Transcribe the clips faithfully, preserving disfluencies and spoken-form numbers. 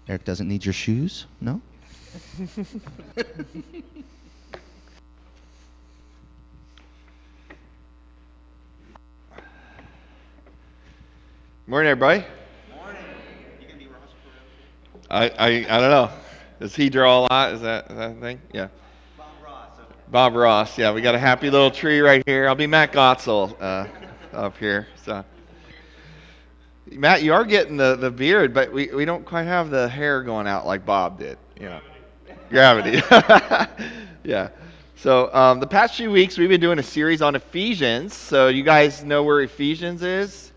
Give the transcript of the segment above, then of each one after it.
Eric doesn't need your shoes? No? Morning, everybody. I, I, I don't know. Does he draw a lot? Is that, is that a thing? Yeah. Bob Ross. Yeah, we got a happy little tree right here. I'll be Matt Gotzel uh, up here. So, Matt, you are getting the, the beard, but we, we don't quite have the hair going out like Bob did. You know, gravity. Yeah. So um, the past few weeks we've been doing a series on Ephesians. So you guys know where Ephesians is?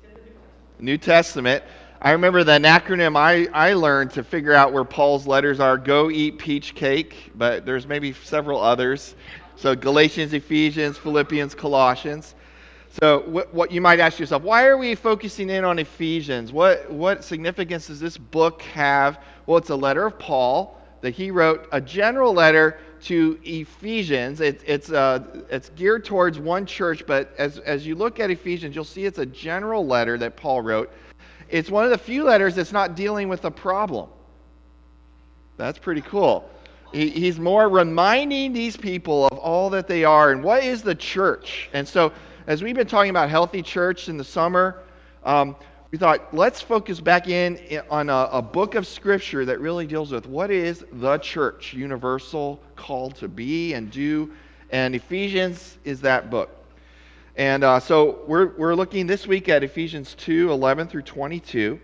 New Testament. I remember the acronym I, I learned to figure out where Paul's letters are. Go eat peach cake, but there's maybe several others. So Galatians, Ephesians, Philippians, Colossians. So what, what you might ask yourself, why are we focusing in on Ephesians? What what significance does this book have? Well, it's a letter of Paul that he wrote, a general letter to Ephesians. It, it's uh, it's geared towards one church, but as as you look at Ephesians, you'll see it's a general letter that Paul wrote. It's one of the few letters that's not dealing with a problem. That's pretty cool. He, he's more reminding these people of all that they are and what is the church. And so, as we've been talking about healthy church in the summer, um, we thought let's focus back in on a, a book of scripture that really deals with what is the church, universal, called to be and do. And Ephesians is that book. And uh, so we're we're looking this week at Ephesians two eleven through twenty-two.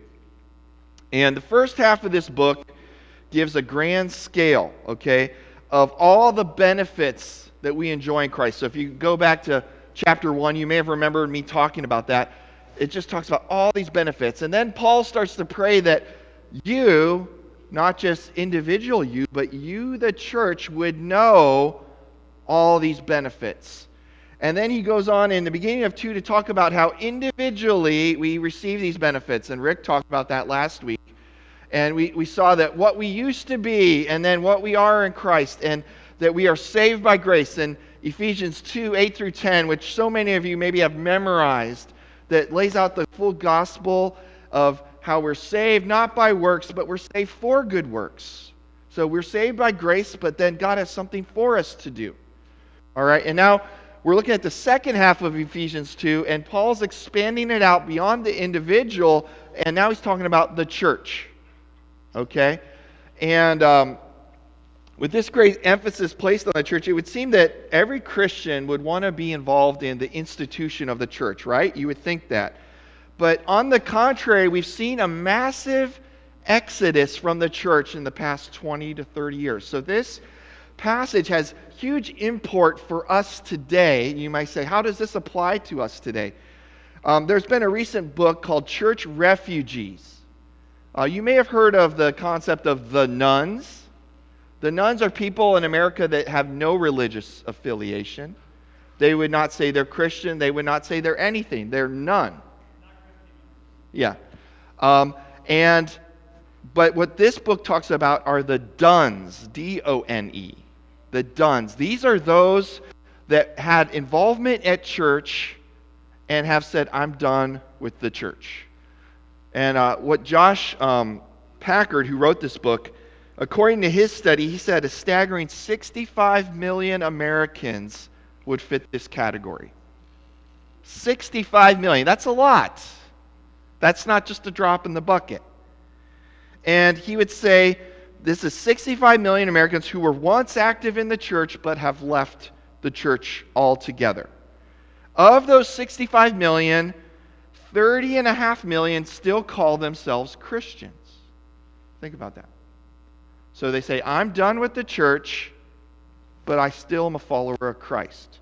And the first half of this book gives a grand scale, okay, of all the benefits that we enjoy in Christ. So if you go back to chapter one, you may have remembered me talking about that. It just talks about all these benefits. And then Paul starts to pray that you, not just individual you, but you, the church, would know all these benefits. And then he goes on in the beginning of two to talk about how individually we receive these benefits. And Rick talked about that last week. And we, we saw that what we used to be and then what we are in Christ, and that we are saved by grace. And Ephesians two, eight through ten, which so many of you maybe have memorized, that lays out the full gospel of how we're saved not by works, but we're saved for good works. So we're saved by grace, but then God has something for us to do. All right, and now we're looking at the second half of Ephesians two, and Paul's expanding it out beyond the individual, and now he's talking about the church. Okay? And um, with this great emphasis placed on the church, it would seem that every Christian would want to be involved in the institution of the church, right? You would think that. But on the contrary, we've seen a massive exodus from the church in the past twenty to thirty years. So this passage has huge import for us today. You might say, how does this apply to us today? Um, there's been a recent book called Church Refugees. Uh, you may have heard of the concept of the nuns. The nuns are people in America that have no religious affiliation. They would not say they're Christian. They would not say they're anything. They're none. Yeah. Um, and but what this book talks about are the duns, D O N E. The duns. These are those that had involvement at church and have said, I'm done with the church. And uh, what Josh um, Packard, who wrote this book, according to his study, he said a staggering sixty-five million Americans would fit this category. sixty-five million. That's a lot. That's not just a drop in the bucket. And he would say this is sixty-five million Americans who were once active in the church but have left the church altogether. Of those sixty-five million, thirty and a half million still call themselves Christians. Think about that. So they say, I'm done with the church, but I still am a follower of Christ.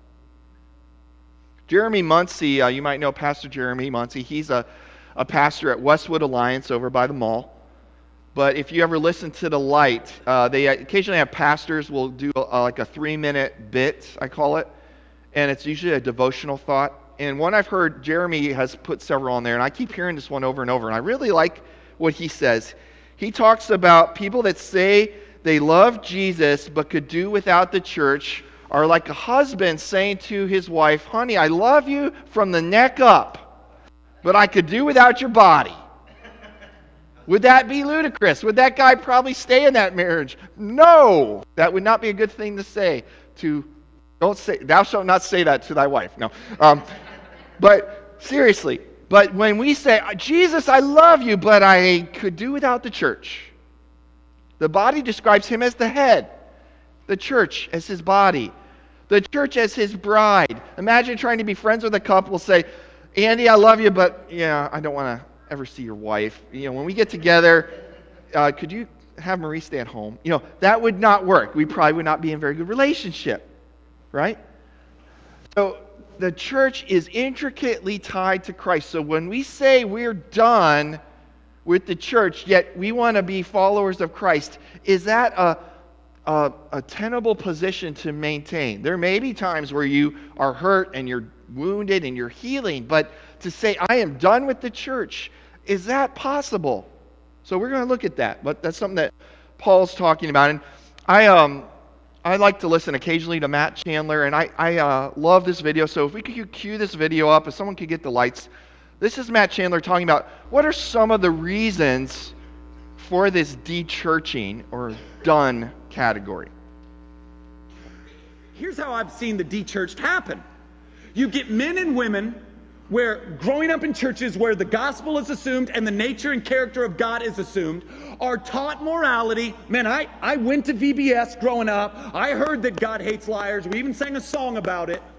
Jeremy Muncie, uh, you might know Pastor Jeremy Muncie. He's a, a pastor at Westwood Alliance over by the mall. But if you ever listen to The Light, uh, they occasionally have pastors will do a, like a three-minute bit, I call it. And it's usually a devotional thought. And one I've heard, Jeremy has put several on there, and I keep hearing this one over and over, and I really like what he says. He talks about people that say they love Jesus but could do without the church are like a husband saying to his wife, honey, I love you from the neck up, but I could do without your body. Would that be ludicrous? Would that guy probably stay in that marriage? No. That would not be a good thing to say to, don't say, thou shalt not say that to thy wife. No. Um, but seriously, but when we say, Jesus, I love you, but I could do without the church. The body describes him as the head, the church as his body, the church as his bride. Imagine trying to be friends with a couple, say, Andy, I love you, but yeah, I don't want to ever see your wife. You know, when we get together, uh, could you have Marie stay at home? You know, that would not work. We probably would not be in a very good relationship, right? So the church is intricately tied to Christ. So when we say we're done with the church, yet we want to be followers of Christ, is that a, a, a tenable position to maintain? There may be times where you are hurt and you're wounded and you're healing, but to say, I am done with the church, is that possible? So we're going to look at that, but that's something that Paul's talking about. And I um I like to listen occasionally to Matt Chandler, and I, I uh, love this video. So if we could cue this video up, if someone could get the lights. This is Matt Chandler talking about what are some of the reasons for this de-churching or done category. Here's how I've seen the de-churched happen. You get men and women where growing up in churches where the gospel is assumed and the nature and character of God is assumed, are taught morality. Man, I, I went to V B S growing up. I heard that God hates liars. We even sang a song about it.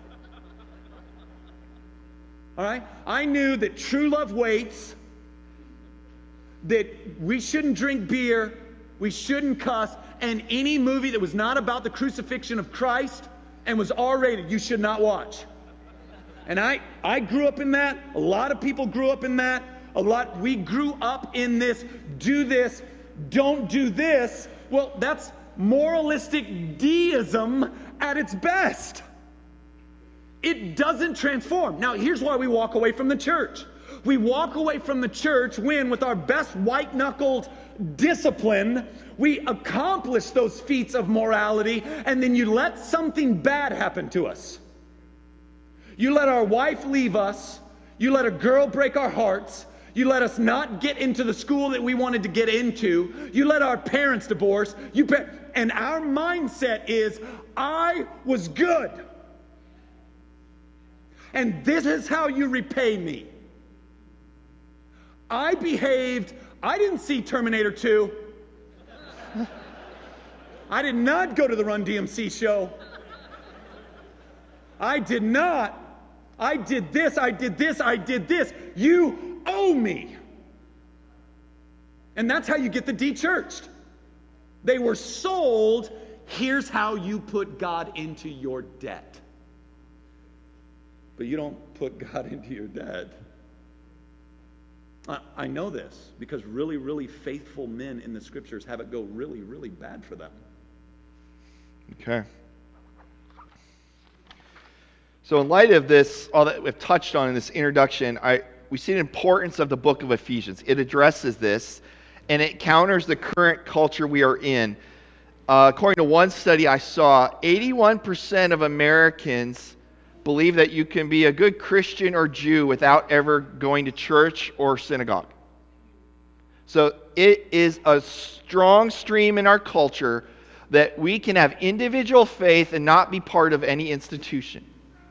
All right? I knew that true love waits, that we shouldn't drink beer, we shouldn't cuss, and any movie that was not about the crucifixion of Christ and was R rated, you should not watch. And I, I grew up in that. A lot of people grew up in that. A lot, we grew up in this, do this, don't do this. Well, that's moralistic deism at its best. It doesn't transform. Now, here's why we walk away from the church. We walk away from the church when, with our best white-knuckled discipline, we accomplish those feats of morality, and then you let something bad happen to us. You let our wife leave us. You let a girl break our hearts. You let us not get into the school that we wanted to get into. You let our parents divorce. You pa- and our mindset is, I was good. And this is how you repay me. I behaved. I didn't see Terminator two. I did not go to the Run D M C show. I did not. I did this, I did this, I did this. You owe me. And that's how you get the de-churched. They were sold, here's how you put God into your debt. But you don't put God into your debt. I, I know this because really, really faithful men in the scriptures have it go really, really bad for them. Okay. So in light of this, all that we've touched on in this introduction, I, we see the importance of the book of Ephesians. It addresses this, and it counters the current culture we are in. Uh, according to one study I saw, eighty-one percent of Americans believe that you can be a good Christian or Jew without ever going to church or synagogue. So it is a strong stream in our culture that we can have individual faith and not be part of any institution.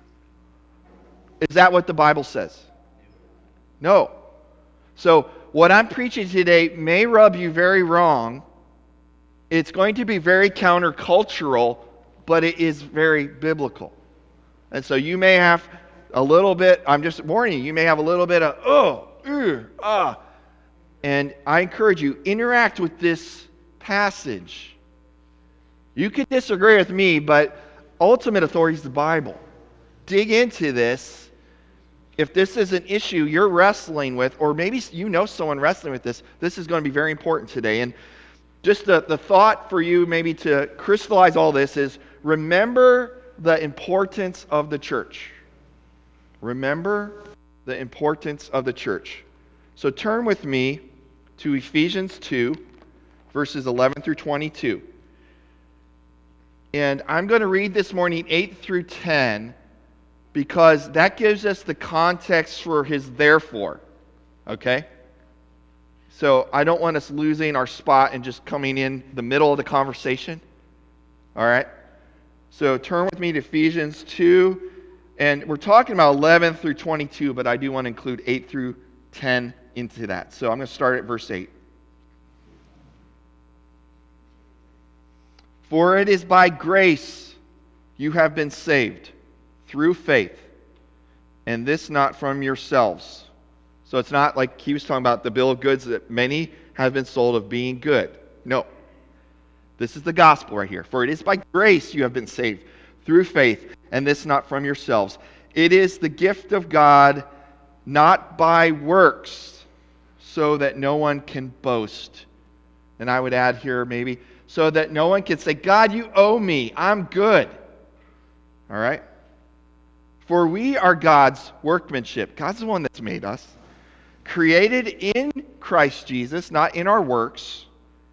Is that what the Bible says? No. So what I'm preaching today may rub you very wrong. It's going to be very countercultural, but it is very biblical. And so you may have a little bit, I'm just warning you, you may have a little bit of, oh, ugh, ah. And I encourage you, interact with this passage. You could disagree with me, but ultimate authority is the Bible. Dig into this. If this is an issue you're wrestling with, or maybe you know someone wrestling with this, this is going to be very important today. And just the, the thought for you maybe to crystallize all this is, remember the importance of the church. Remember the importance of the church. So turn with me to Ephesians two, verses eleven through twenty-two. And I'm going to read this morning eight through ten, because that gives us the context for his therefore. Okay? So I don't want us losing our spot and just coming in the middle of the conversation. All right? So turn with me to Ephesians two. And we're talking about eleven through twenty-two, but I do want to include eight through ten into that. So I'm going to start at verse eight. For it is by grace you have been saved, through faith, and this not from yourselves. So it's not like he was talking about the bill of goods that many have been sold of being good. No. This is the gospel right here. For it is by grace you have been saved, through faith, and this not from yourselves. It is the gift of God, not by works, so that no one can boast. And I would add here maybe, so that no one can say, God, you owe me. I'm good. All right? For we are God's workmanship. God's the one that's made us. Created in Christ Jesus, not in our works,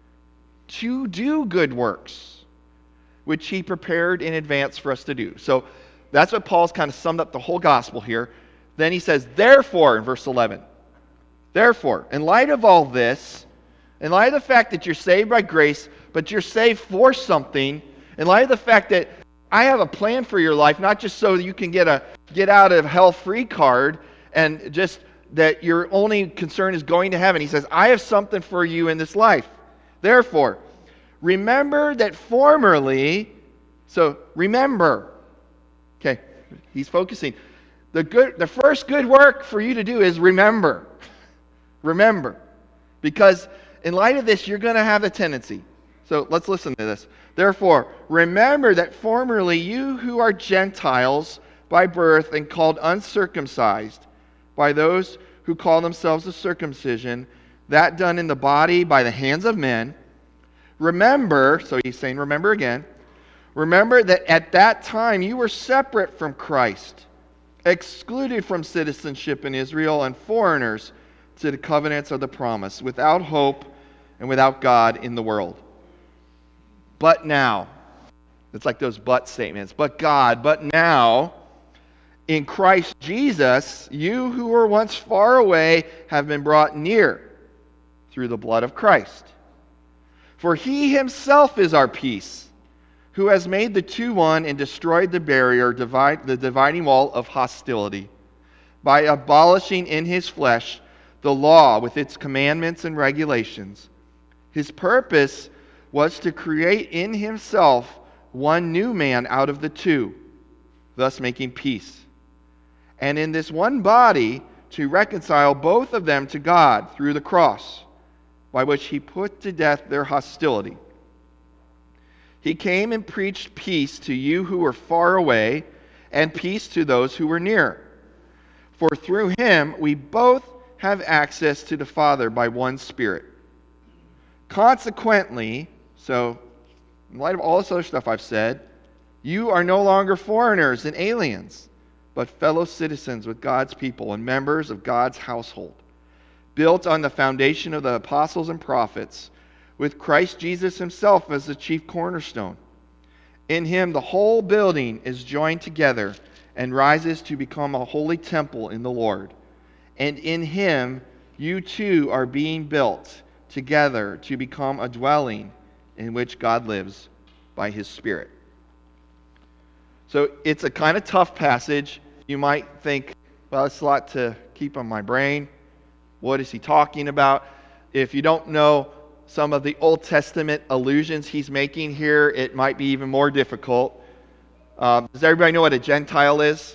to do good works, which he prepared in advance for us to do. So that's what Paul's kind of summed up the whole gospel here. Then he says, therefore, in verse eleven, therefore, in light of all this, in light of the fact that you're saved by grace, but you're saved for something, in light of the fact that I have a plan for your life, not just so that you can get a get out of hell free card and just that your only concern is going to heaven. He says, I have something for you in this life. Therefore, remember that formerly, so remember, okay, he's focusing. The good, the first good work for you to do is remember. Remember. Because in light of this, you're going to have a tendency. So let's listen to this. Therefore, remember that formerly you who are Gentiles by birth and called uncircumcised by those who call themselves the circumcision, that done in the body by the hands of men, remember, so he's saying remember again, remember that at that time you were separate from Christ, excluded from citizenship in Israel and foreigners to the covenants of the promise, without hope and without God in the world. But now, it's like those but statements, but God, but now, in Christ Jesus, you who were once far away have been brought near through the blood of Christ. For he himself is our peace, who has made the two one and destroyed the barrier, divide, the dividing wall of hostility, by abolishing in his flesh the law with its commandments and regulations. His purpose was to create in himself one new man out of the two, thus making peace. And in this one body to reconcile both of them to God through the cross, by which he put to death their hostility. He came and preached peace to you who were far away, and peace to those who were near. For through him we both have access to the Father by one Spirit. Consequently, so in light of all this other stuff I've said, you are no longer foreigners and aliens, but fellow citizens with God's people and members of God's household, built on the foundation of the apostles and prophets, with Christ Jesus himself as the chief cornerstone. In him the whole building is joined together and rises to become a holy temple in the Lord. And in him you too are being built together to become a dwelling in which God lives by his Spirit. So it's a kind of tough passage. You might think, well, it's a lot to keep on my brain. What is he talking about? If you don't know some of the Old Testament allusions he's making here, it might be even more difficult. Um, does everybody know what a Gentile is?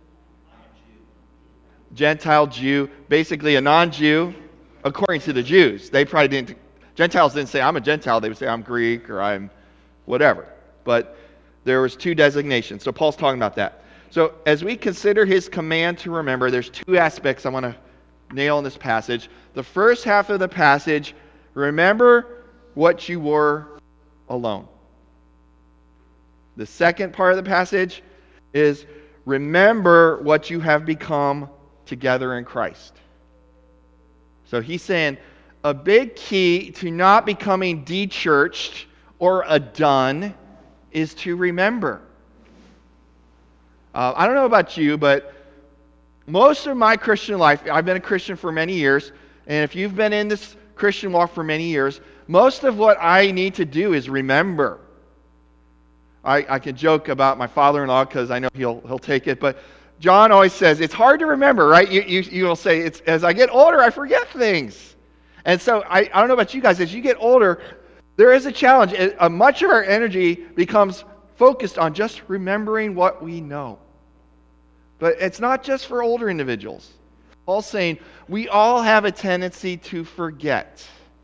Gentile Jew, basically a non-Jew, according to the Jews. They probably didn't, Gentiles didn't say, I'm a Gentile. They would say, I'm Greek or I'm whatever. But there was two designations. So Paul's talking about that. So as we consider his command to remember, there's two aspects I want to nail in this passage. The first half of the passage, remember what you were alone. The second part of the passage is remember what you have become together in Christ. So he's saying a big key to not becoming de-churched or a done is to remember. Uh, I don't know about you, but most of my Christian life, I've been a Christian for many years, and if you've been in this Christian walk for many years, most of what I need to do is remember. I, I can joke about my father-in-law because I know he'll he'll take it, but John always says it's hard to remember, right? You you you'll say it's as I get older, I forget things, and so I, I don't know about you guys. As you get older, there is a challenge. It, uh, much of our energy becomes focused on just remembering what we know, but it's not just for older individuals. Paul's saying we all have a tendency to forget.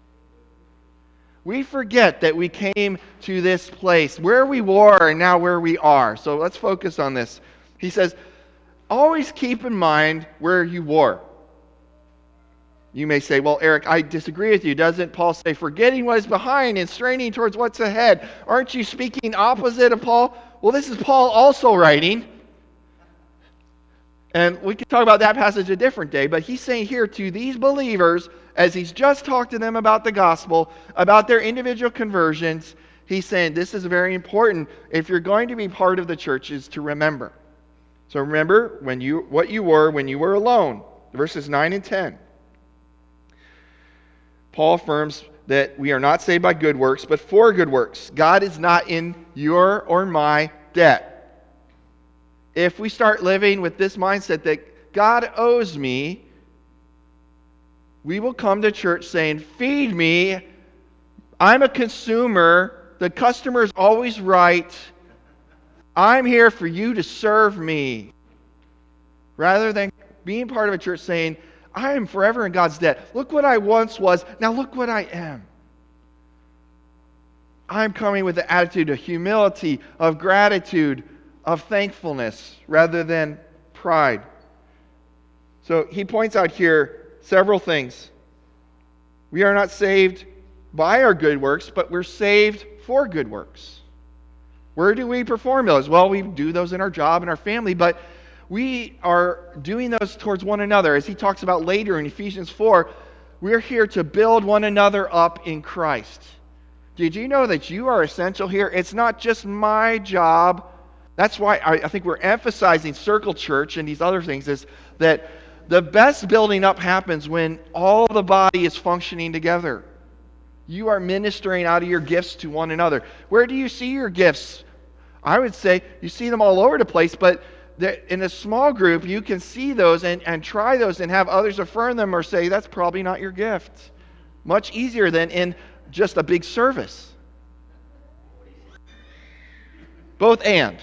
We forget that we came to this place, where we were and now where we are. So let's focus on this. He says, always keep in mind where you were. You may say, well, Eric, I disagree with you. Doesn't Paul say, forgetting what is behind and straining towards what's ahead? Aren't you speaking opposite of Paul? Well, this is Paul also writing. And we can talk about that passage a different day, but he's saying here to these believers, as he's just talked to them about the gospel, about their individual conversions, he's saying this is very important if you're going to be part of the church is to remember. So remember when you what you were when you were alone. Verses nine and ten. Paul affirms that we are not saved by good works, but for good works. God is not in your or my debt. If we start living with this mindset that God owes me, we will come to church saying, feed me, I'm a consumer, the customer's always right, I'm here for you to serve me. Rather than being part of a church saying, I am forever in God's debt. Look what I once was, now look what I am. I'm coming with the attitude of humility, of gratitude, of thankfulness rather than pride. So he points out here several things. We are not saved by our good works, but we're saved for good works. Where do we perform those? Well, we do those in our job and our family, but we are doing those towards one another. As he talks about later in Ephesians four, we're here to build one another up in Christ. Did you know that you are essential here? It's not just my job. That's why I, I think we're emphasizing Circle Church and these other things, is that the best building up happens when all the body is functioning together. You are ministering out of your gifts to one another. Where do you see your gifts? I would say you see them all over the place, but in a small group, you can see those and, and try those and have others affirm them or say, that's probably not your gift. Much easier than in just a big service. Both and.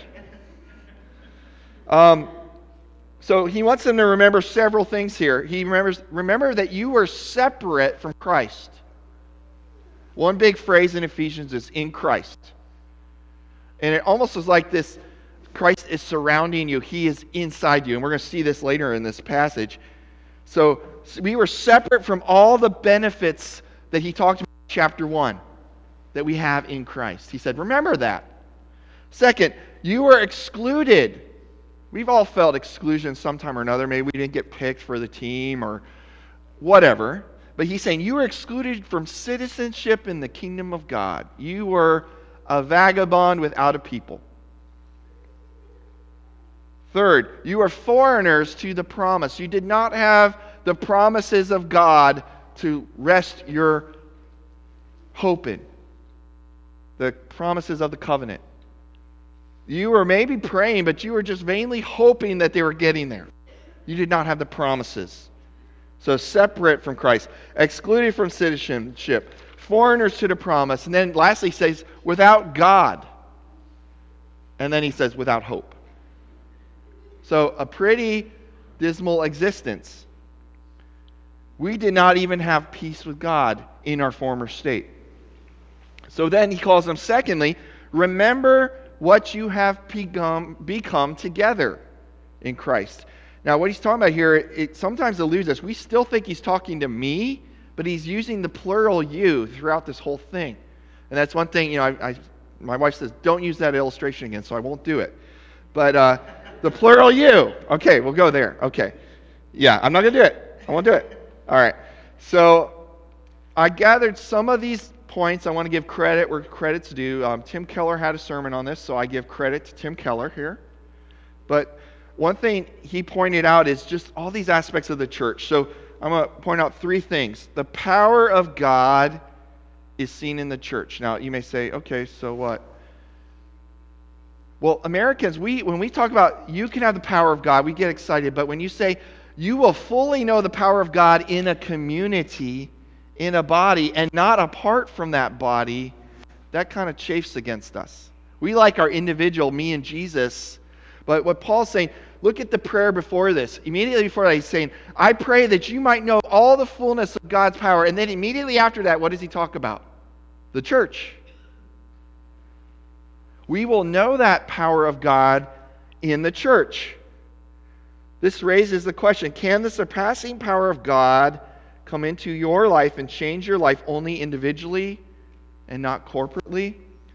Um, so he wants them to remember several things here. He remembers, remember that you were separate from Christ. One big phrase in Ephesians is in Christ. And it almost is like this, Christ is surrounding you. He is inside you. And we're going to see this later in this passage. So we were separate from all the benefits that he talked about in chapter one that we have in Christ. He said, remember that. Second, you were excluded. We've all felt exclusion sometime or another. Maybe we didn't get picked for the team or whatever. But he's saying you were excluded from citizenship in the kingdom of God. You were a vagabond without a people. Third, you are foreigners to the promise. You did not have the promises of God to rest your hope in. The promises of the covenant. You were maybe praying, but you were just vainly hoping that they were getting there. You did not have the promises. So separate from Christ, excluded from citizenship, foreigners to the promise, and then lastly he says, without God. And then he says, without hope. So a pretty dismal existence. We did not even have peace with God in our former state. So then he calls them, secondly, remember what you have become, become together in Christ. Now, what he's talking about here, it sometimes eludes us. We still think he's talking to me, but he's using the plural you throughout this whole thing. And that's one thing, you know, I, I, my wife says, don't use that illustration again, so I won't do it. But uh, the plural you. Okay, we'll go there. Okay. Yeah, I'm not going to do it. I won't do it. All right. So I gathered some of these points. I want to give credit where credit's due. Um, Tim Keller had a sermon on this, so I give credit to Tim Keller here. But one thing he pointed out is just all these aspects of the church. So I'm going to point out three things. The power of God is seen in the church. Now, you may say, okay, so what? Well, Americans, we when we talk about you can have the power of God, we get excited. But when you say you will fully know the power of God in a community, in a body, and not apart from that body, that kind of chafes against us. We like our individual, me and Jesus. But what Paul's saying, look at the prayer before this. Immediately before that, he's saying, I pray that you might know all the fullness of God's power. And then immediately after that, what does he talk about? The church. We will know that power of God in the church. This raises the question, can the surpassing power of God come into your life and change your life only individually and not corporately?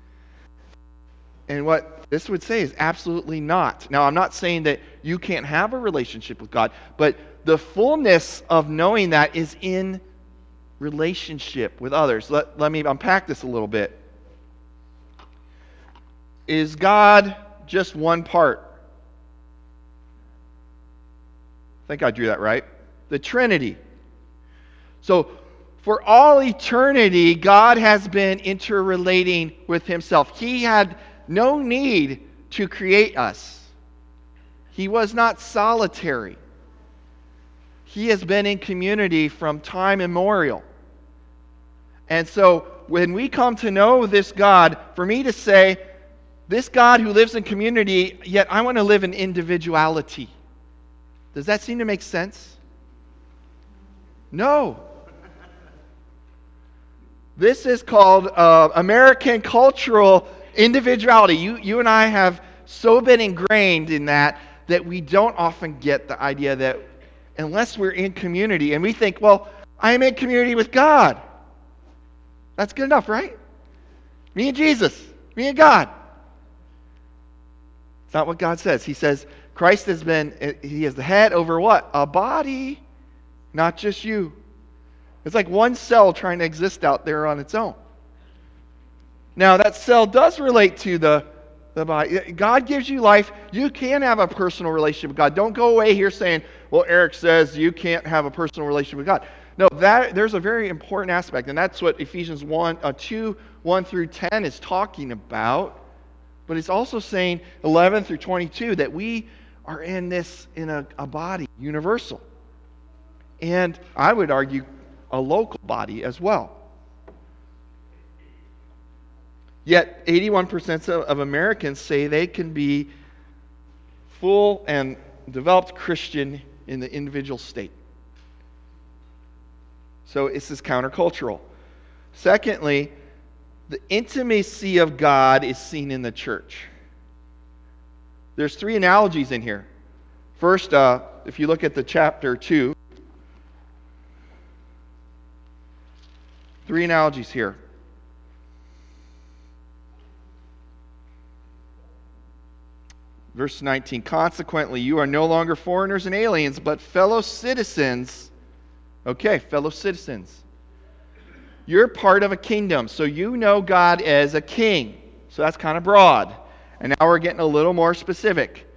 And what this would say is absolutely not. Now, I'm not saying that you can't have a relationship with God, but the fullness of knowing that is in relationship with others. Let, let me unpack this a little bit. Is God just one part? I think I drew that right. The Trinity. So, for all eternity, God has been interrelating with himself. He had no need to create us. He was not solitary. He has been in community from time immemorial. And so, when we come to know this God, for me to say, this God who lives in community, yet I want to live in individuality. Does that seem to make sense? No. This is called uh, American cultural individuality. You, you and I have so been ingrained in that that we don't often get the idea that unless we're in community, and we think, well, I am in community with God. That's good enough, right? Me and Jesus. Me and God. It's not what God says. He says Christ has been, he is the head over what? A body, not just you. It's like one cell trying to exist out there on its own. Now, that cell does relate to the, the body. God gives you life. You can have a personal relationship with God. Don't go away here saying, well, Eric says you can't have a personal relationship with God. No, that there's a very important aspect, and that's what Ephesians one, uh, two, one through ten is talking about. But it's also saying eleven through twenty-two that we are in this in a, a body, universal. And I would argue a local body as well. Yet eighty-one percent of, of Americans say they can be full and developed Christian in the individual state. So this is countercultural. Secondly, the intimacy of God is seen in the church. There's three analogies in here. First, uh, if you look at the chapter two, three analogies here. Verse nineteen, consequently, you are no longer foreigners and aliens, but fellow citizens. Okay, fellow citizens. You're part of a kingdom, so you know God as a king. So that's kind of broad. And now we're getting a little more specific.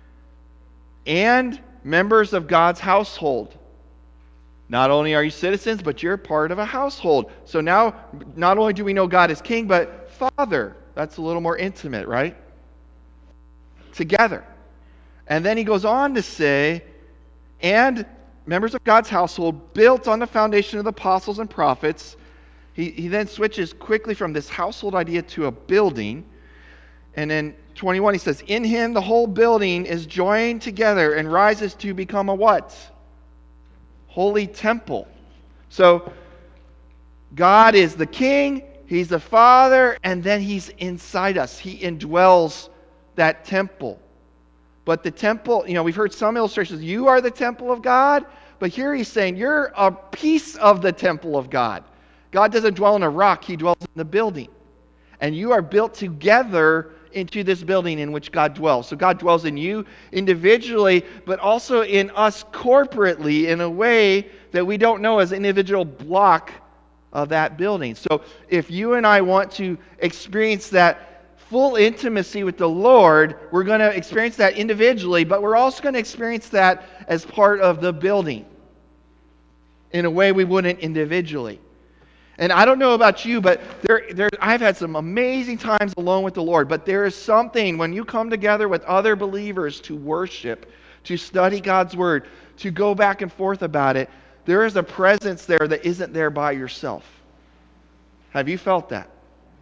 And members of God's household. Not only are you citizens, but you're part of a household. So now, not only do we know God as king, but Father. That's a little more intimate, right? Together. And then he goes on to say, and members of God's household built on the foundation of the apostles and prophets. He, he then switches quickly from this household idea to a building. And then twenty-one, he says, in him the whole building is joined together and rises to become a what? Holy temple. So God is the king, he's the Father, and then he's inside us. He indwells that temple. But the temple, you know, we've heard some illustrations, you are the temple of God, but here he's saying you're a piece of the temple of God. God doesn't dwell in a rock, he dwells in the building. And you are built together into this building in which God dwells. So God dwells in you individually, but also in us corporately in a way that we don't know as an individual block of that building. So if you and I want to experience that full intimacy with the Lord, we're going to experience that individually, but we're also going to experience that as part of the building. in a way we wouldn't individually. And I don't know about you, but there, there, I've had some amazing times alone with the Lord. But there is something when you come together with other believers to worship, to study God's Word, to go back and forth about it, there is a presence there that isn't there by yourself. Have you felt that?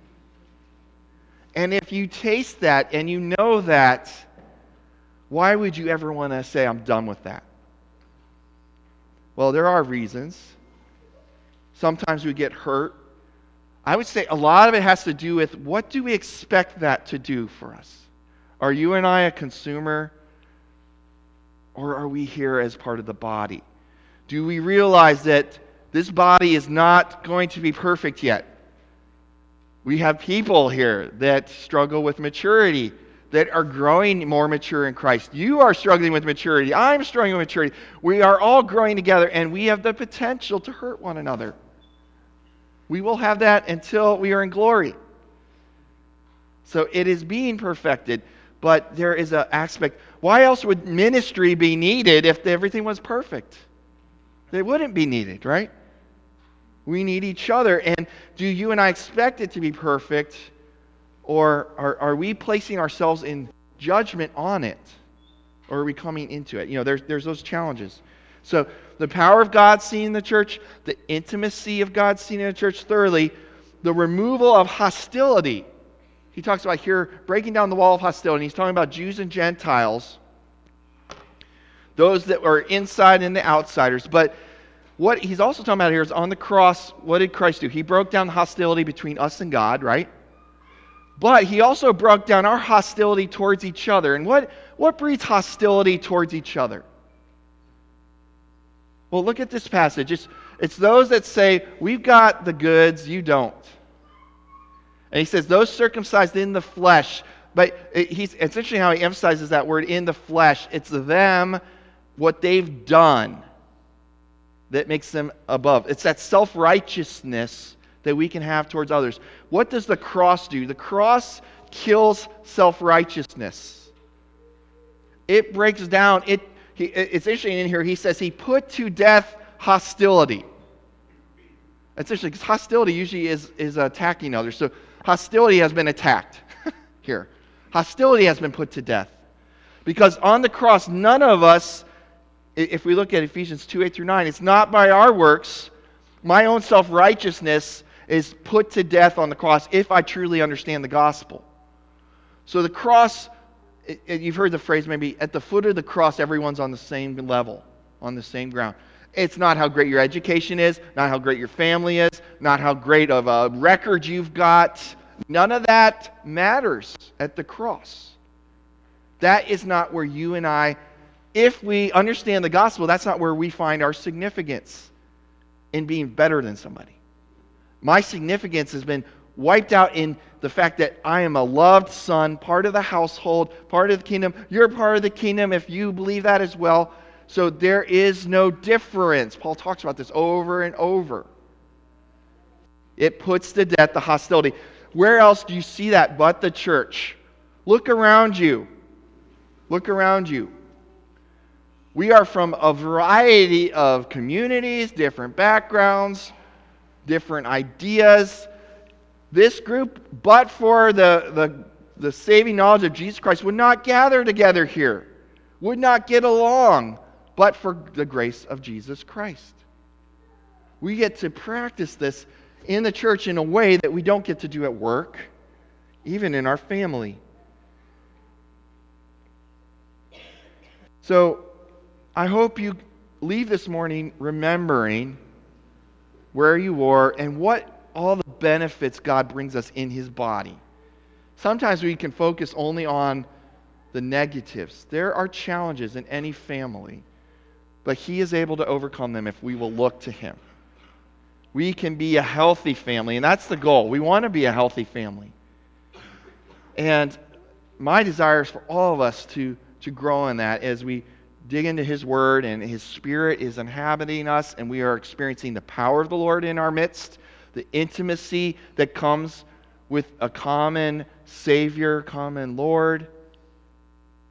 And if you taste that and you know that, why would you ever want to say, I'm done with that? Well, there are reasons. Sometimes we get hurt. I would say a lot of it has to do with what do we expect that to do for us? Are you and I a consumer, or are we here as part of the body? Do we realize that this body is not going to be perfect yet? We have people here that struggle with maturity, that are growing more mature in Christ. You are struggling with maturity. I'm struggling with maturity. We are all growing together, and we have the potential to hurt one another. We will have that until we are in glory. So it is being perfected, but there is an aspect. Why else would ministry be needed if everything was perfect? It wouldn't be needed, right? We need each other. And do you and I expect it to be perfect, or are, are we placing ourselves in judgment on it? Or are we coming into it? You know, there's, there's those challenges. So the power of God seen in the church, the intimacy of God seen in the church, thirdly, the removal of hostility. He talks about here breaking down the wall of hostility. He's talking about Jews and Gentiles, those that were inside and the outsiders. But what he's also talking about here is on the cross, what did Christ do? He broke down the hostility between us and God, right? But he also broke down our hostility towards each other. And what, what breeds hostility towards each other? Well, look at this passage. It's, it's those that say, we've got the goods, you don't. And he says, those circumcised in the flesh. But it, he's, it's interesting how he emphasizes that word, in the flesh. It's them, what they've done, that makes them above. It's that self-righteousness that we can have towards others. What does the cross do? The cross kills self-righteousness. It breaks down. It, he, it's interesting in here, he says he put to death hostility. It's interesting because hostility usually is, is attacking others. So hostility has been attacked here. Hostility has been put to death. Because on the cross, none of us, if we look at Ephesians two, eight through nine, it's not by our works. My own self-righteousness is put to death on the cross if I truly understand the gospel. So the cross, it, it, you've heard the phrase maybe, at the foot of the cross, everyone's on the same level, on the same ground. It's not how great your education is, not how great your family is, not how great of a record you've got. None of that matters at the cross. That is not where you and I, if we understand the gospel, that's not where we find our significance in being better than somebody. My significance has been wiped out in the fact that I am a loved son, part of the household, part of the kingdom. You're part of the kingdom if you believe that as well. So there is no difference. Paul talks about this over and over. It puts to death the hostility. Where else do you see that but the church? Look around you. Look around you. We are from a variety of communities, different backgrounds, different ideas. This group, but for the, the, the saving knowledge of Jesus Christ, would not gather together here, would not get along, but for the grace of Jesus Christ. We get to practice this in the church in a way that we don't get to do at work, even in our family. So, I hope you leave this morning remembering where you are and what all the benefits God brings us in His body. Sometimes we can focus only on the negatives. There are challenges in any family, but He is able to overcome them if we will look to Him. We can be a healthy family, and that's the goal. We want to be a healthy family. And my desire is for all of us to, to grow in that as we dig into His Word and His Spirit is inhabiting us and we are experiencing the power of the Lord in our midst, the intimacy that comes with a common Savior, common Lord,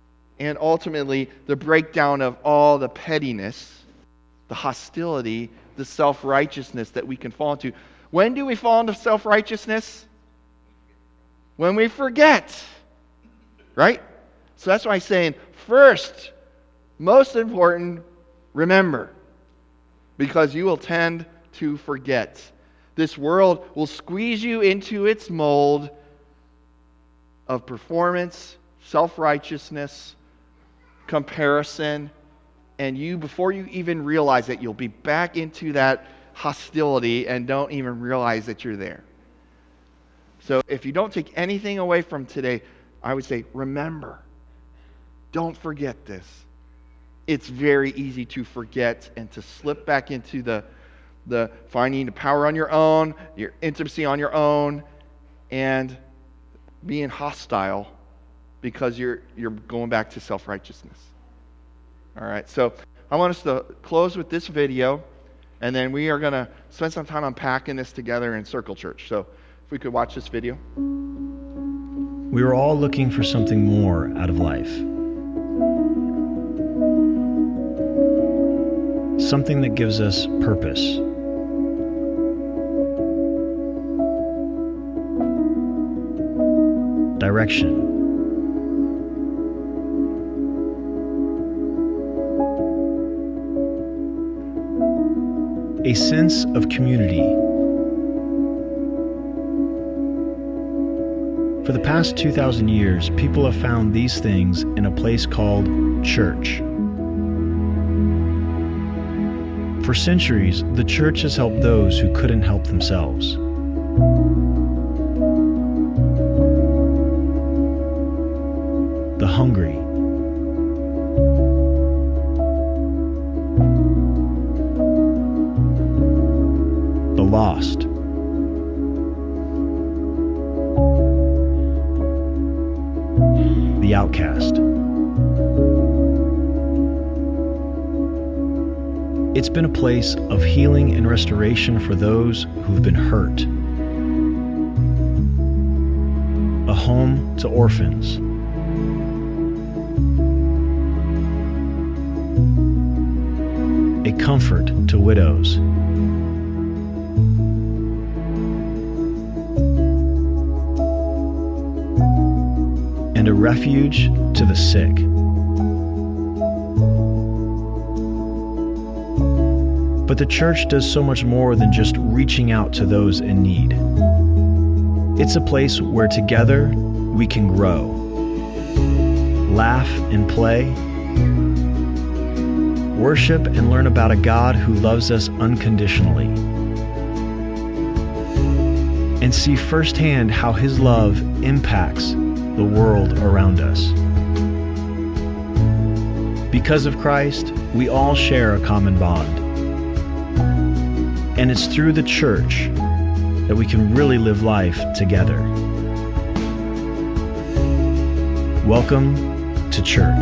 and ultimately the breakdown of all the pettiness, the hostility the self-righteousness that we can fall into. When do we fall into self-righteousness? When we forget. Right? So that's why I'm saying, first, most important, remember. Because you will tend to forget. This world will squeeze you into its mold of performance, self-righteousness, comparison, and you, before you even realize it, you'll be back into that hostility and don't even realize that you're there. So if you don't take anything away from today, I would say, remember. Don't forget this. It's very easy to forget and to slip back into the, the finding the power on your own, your intimacy on your own, and being hostile because you're you're going back to self-righteousness. All right, so I want us to close with this video, and then we are going to spend some time unpacking this together in Circle Church. So if we could watch this video. We are all looking for something more out of life. Something that gives us purpose. Direction. A sense of community. For the past two thousand years, people have found these things in a place called church. For centuries, the church has helped those who couldn't help themselves. The hungry. The lost. The outcast. It's been a place of healing and restoration for those who've been hurt. A home to orphans. A comfort to widows. And a refuge to the sick. But the church does so much more than just reaching out to those in need. It's a place where together we can grow, laugh and play, worship and learn about a God who loves us unconditionally, and see firsthand how His love impacts the world around us. Because of Christ, we all share a common bond. And it's through the church that we can really live life together. Welcome to church.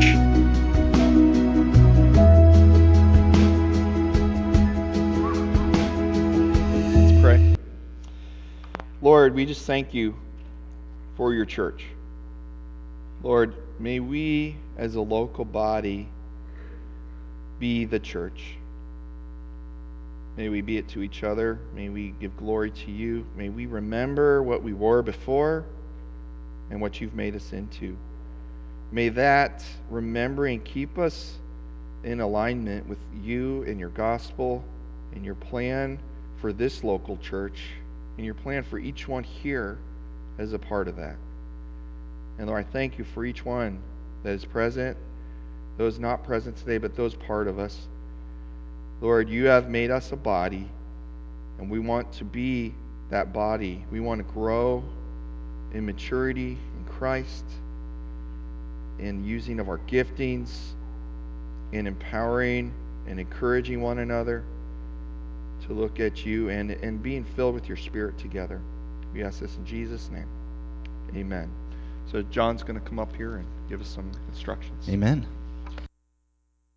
Let's pray. Lord, we just thank you for your church. Lord, may we as a local body be the church. May we be it to each other. May we give glory to you. May we remember what we were before and what you've made us into. May that remembering keep us in alignment with you and your gospel and your plan for this local church and your plan for each one here as a part of that. And Lord, I thank you for each one that is present, those not present today, but those part of us. Lord, you have made us a body, and we want to be that body. We want to grow in maturity in Christ, in using of our giftings, in empowering and encouraging one another to look at you and, and being filled with your Spirit together. We ask this in Jesus' name. Amen. So John's going to come up here and give us some instructions. Amen.